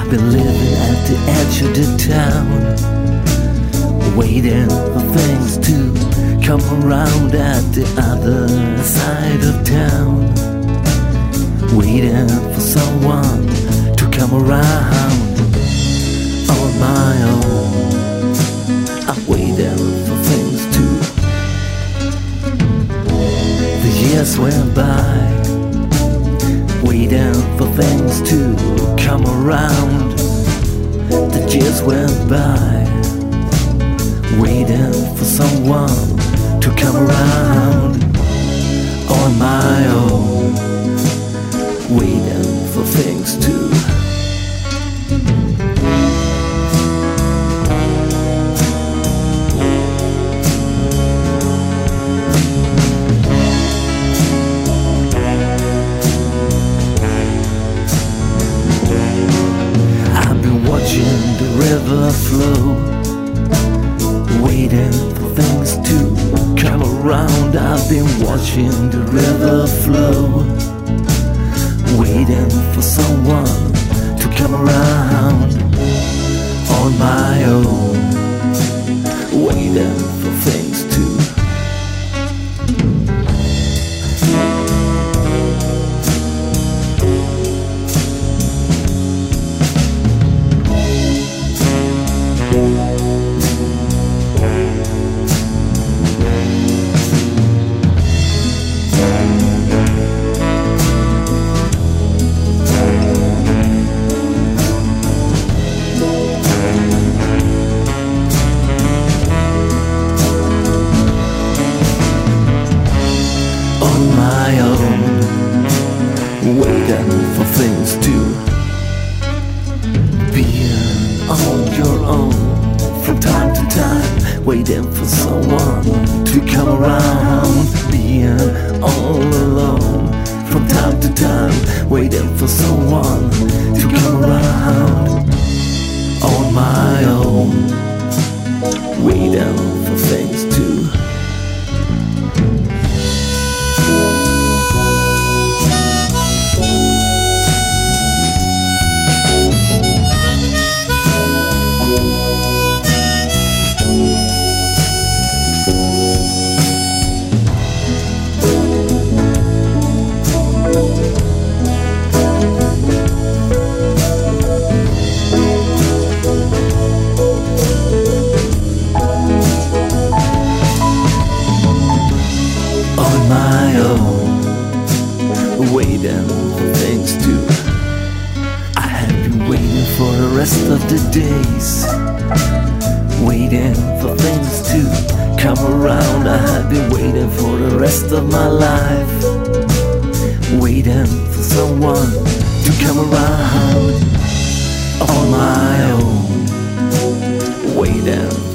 I've been living at the edge of the town, waiting for things to come around at the other side of town. Waiting for someone to come around on my own. I'm waiting for things to. The years went by, waiting for things to come around. The years went by, waiting for someone to come around on my own, waiting for things to. I've been watching the river flow, waiting for things to come around. I've been watching the river flow, waiting for someone to come around on my own, waiting for things to. On my own, waiting for things to be on your own. From time to time, waiting for someone to come around. Being all alone. From time to time, waiting for someone to come around. On my own, waiting for things to. On my own, waiting for things to. I have been waiting for the rest of the days, waiting for things to come around. I have been waiting for the rest of my life, waiting for someone to come around on my own, waiting.